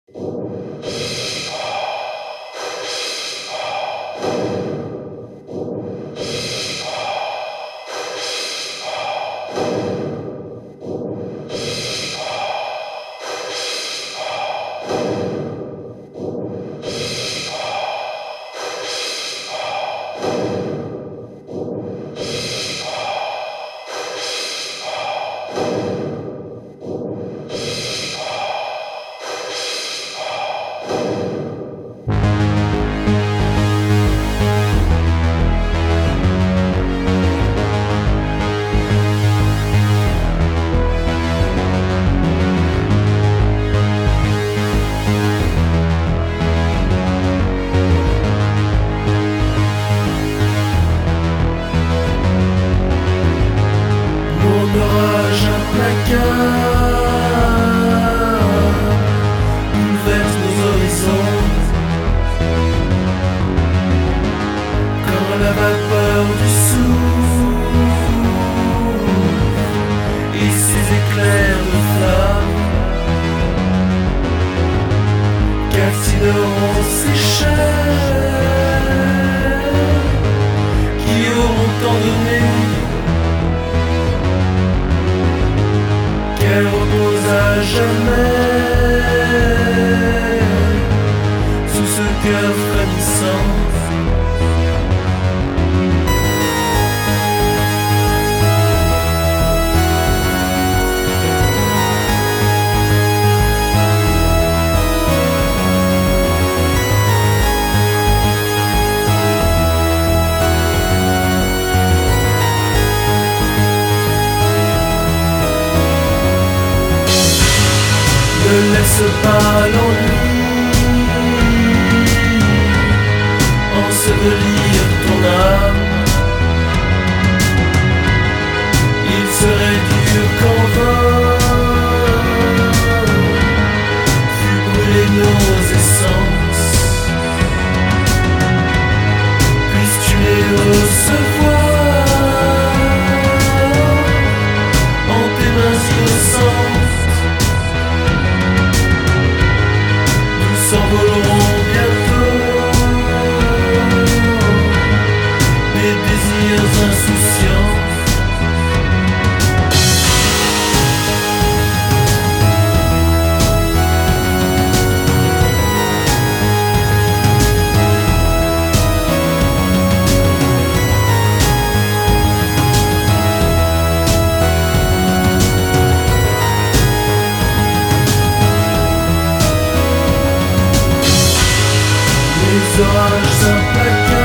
Orage implacable bouleverse nos horizons, quand la vapeur du souffle et ses éclairs de flamme calcineront ces chairs qui auront tant donné, qu'elle repose à jamais sous ce cœur frémissant. Ne laisse pas l'ennui ensevelir ton âme. Il serait dur qu'en vain fût brûler nos essences. Puisses-tu les recevoir en tes mains innocentes. S'envoleront bientôt des désirs insouciants. Les orages implacables